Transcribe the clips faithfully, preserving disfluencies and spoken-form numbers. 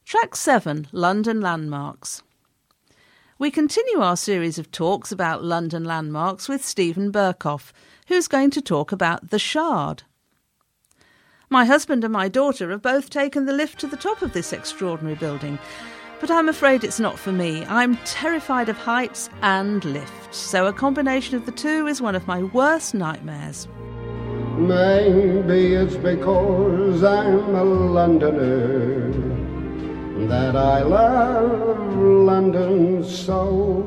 Track seven, London Landmarks. We continue our series of talks about London landmarks with Stephen Berkoff, who's going to talk about the Shard. My husband and my daughter have both taken the lift to the top of this extraordinary building, but I'm afraid it's not for me. I'm terrified of heights and lifts, so a combination of the two is one of my worst nightmares. Maybe it's because I'm a Londoner that I love London so.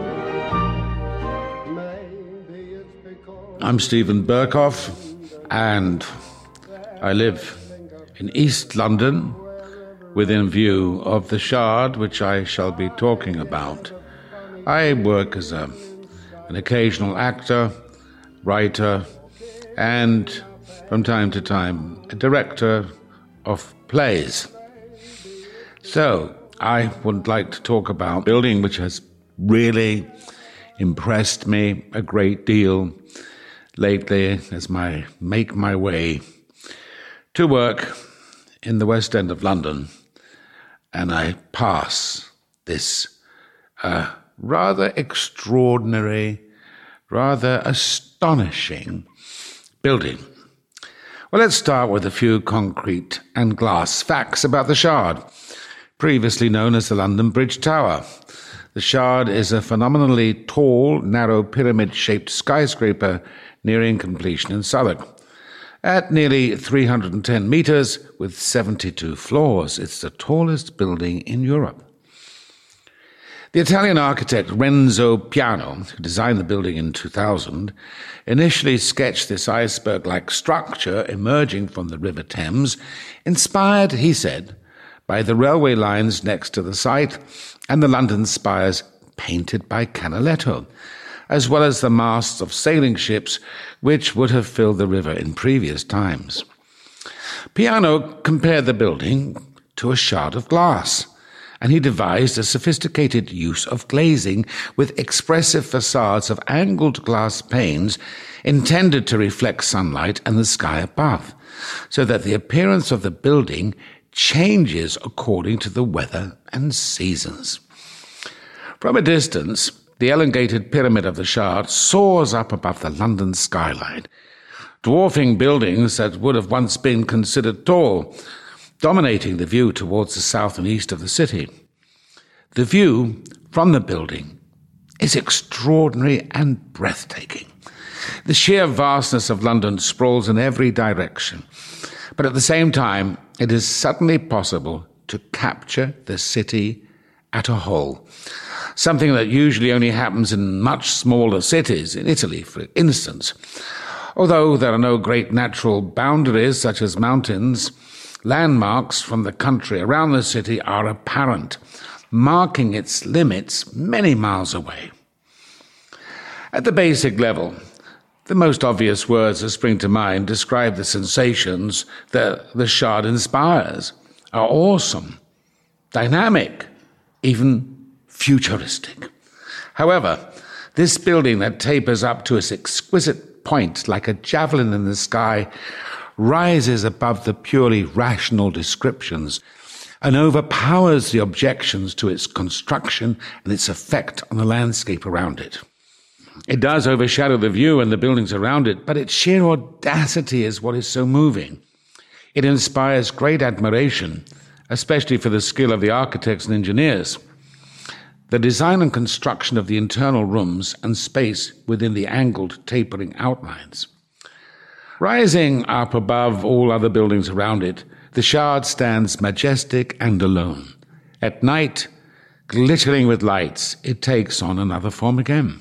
Maybe it's because I'm Stephen Berkoff, and I live in East London, within view of the Shard, which I shall be talking about. I work as a, an occasional actor, writer, and from time to time a director of plays. So I would like to talk about a building which has really impressed me a great deal lately as I make my way to work in the West End of London, and I pass this uh, rather extraordinary, rather astonishing building. Well, let's start with a few concrete and glass facts about the Shard, previously known as the London Bridge Tower. The Shard is a phenomenally tall, narrow, pyramid-shaped skyscraper nearing completion in Southwark. At nearly three hundred ten metres with seventy-two floors, it's the tallest building in Europe. The Italian architect Renzo Piano, who designed the building in two thousand, initially sketched this iceberg-like structure emerging from the River Thames, inspired, he said, by the railway lines next to the site and the London spires painted by Canaletto, as well as the masts of sailing ships which would have filled the river in previous times. Piano compared the building to a shard of glass, and he devised a sophisticated use of glazing with expressive facades of angled glass panes intended to reflect sunlight and the sky above, so that the appearance of the building changes according to the weather and seasons. From a distance, the elongated pyramid of the Shard soars up above the London skyline, dwarfing buildings that would have once been considered tall, dominating the view towards the south and east of the city. The view from the building is extraordinary and breathtaking. The sheer vastness of London sprawls in every direction, but at the same time, it is suddenly possible to capture the city at a whole, something that usually only happens in much smaller cities, in Italy, for instance. Although there are no great natural boundaries, such as mountains, landmarks from the country around the city are apparent, marking its limits many miles away. At the basic level, the most obvious words that spring to mind describe the sensations that the Shard inspires are awesome, dynamic, even futuristic. However, this building that tapers up to its exquisite point like a javelin in the sky rises above the purely rational descriptions and overpowers the objections to its construction and its effect on the landscape around it. It does overshadow the view and the buildings around it, but its sheer audacity is what is so moving. It inspires great admiration, especially for the skill of the architects and engineers. The design and construction of the internal rooms and space within the angled, tapering outlines. Rising up above all other buildings around it, the Shard stands majestic and alone. At night, glittering with lights, it takes on another form again.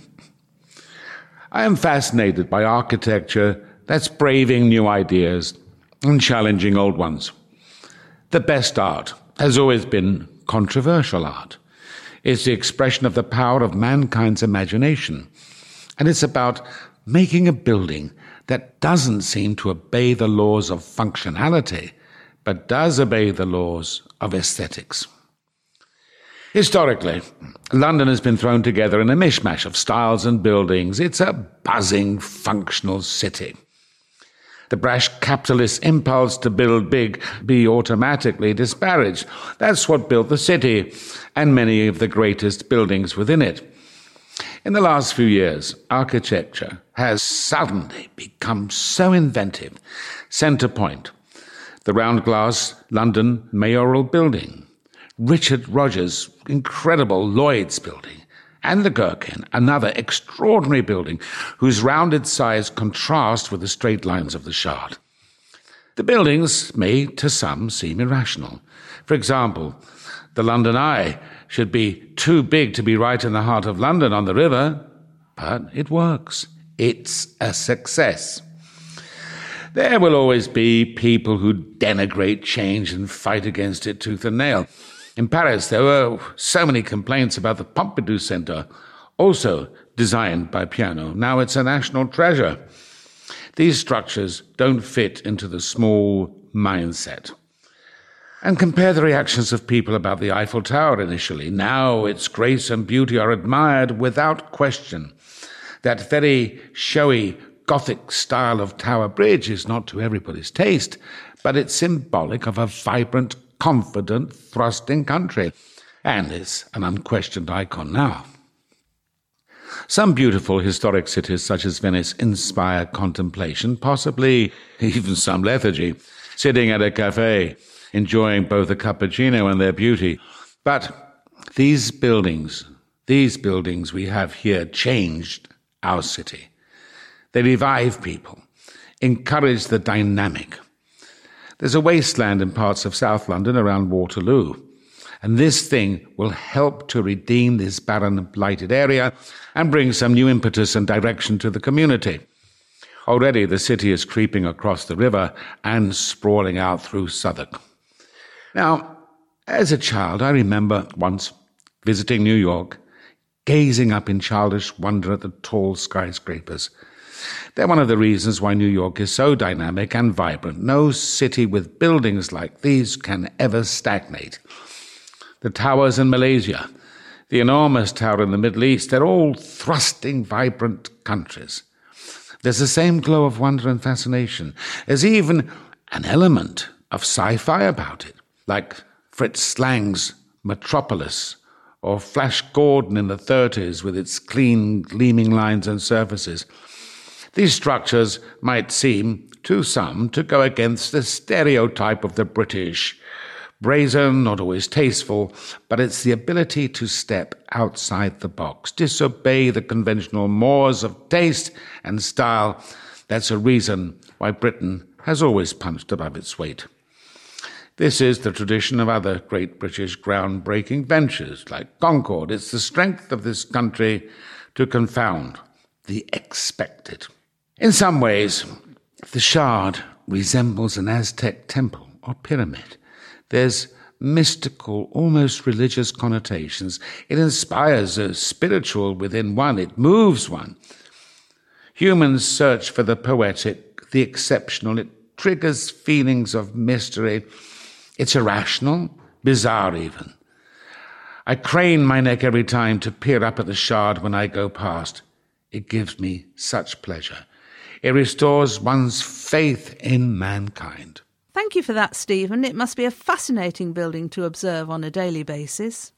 I am fascinated by architecture that's braving new ideas and challenging old ones. The best art has always been controversial art. It's the expression of the power of mankind's imagination, and it's about making a building that doesn't seem to obey the laws of functionality, but does obey the laws of aesthetics. Historically, London has been thrown together in a mishmash of styles and buildings. It's a buzzing, functional city. the brash capitalist impulse to build big be automatically disparaged. That's what built the city and many of the greatest buildings within it. In the last few years, architecture has suddenly become so inventive. Centre Point, the round-glass London mayoral building, Richard Rogers' incredible Lloyd's building, and the Gherkin, another extraordinary building whose rounded size contrasts with the straight lines of the Shard. The buildings may, to some, seem irrational. For example, the London Eye should be too big to be right in the heart of London on the river, but it works. It's a success. There will always be people who denigrate change and fight against it tooth and nail. In Paris, there were so many complaints about the Pompidou Centre, also designed by Piano. Now it's a national treasure. These structures don't fit into the small mindset. And compare the reactions of people about the Eiffel Tower initially. Now its grace and beauty are admired without question. That very showy Gothic style of Tower Bridge is not to everybody's taste, but it's symbolic of a vibrant, confident, thrusting country, and is an unquestioned icon now. Some beautiful historic cities such as Venice inspire contemplation, possibly even some lethargy, sitting at a cafe, enjoying both a cappuccino and their beauty. But these buildings, these buildings we have here changed our city. They revive people, encourage the dynamic. There's a wasteland in parts of South London around Waterloo, and this thing will help to redeem this barren and blighted area and bring some new impetus and direction to the community. Already the city is creeping across the river and sprawling out through Southwark. Now, as a child, I remember once visiting New York, gazing up in childish wonder at the tall skyscrapers. They're one of the reasons why New York is so dynamic and vibrant. No city with buildings like these can ever stagnate. The towers in Malaysia, the enormous tower in the Middle East, they're all thrusting, vibrant countries. There's the same glow of wonder and fascination. There's even an element of sci-fi about it, like Fritz Lang's Metropolis, or Flash Gordon in the thirties with its clean, gleaming lines and surfaces. These structures might seem, to some, to go against the stereotype of the British. Brazen, not always tasteful, but it's the ability to step outside the box, disobey the conventional mores of taste and style. That's a reason why Britain has always punched above its weight. This is the tradition of other great British groundbreaking ventures, like Concorde. It's the strength of this country to confound the expected. In some ways, the Shard resembles an Aztec temple or pyramid. There's mystical, almost religious connotations. It inspires a spiritual within one. It moves one. Humans search for the poetic, the exceptional. It triggers feelings of mystery. It's irrational, bizarre even. I crane my neck every time to peer up at the Shard when I go past. It gives me such pleasure. It restores one's faith in mankind. Thank you for that, Stephen. It must be a fascinating building to observe on a daily basis.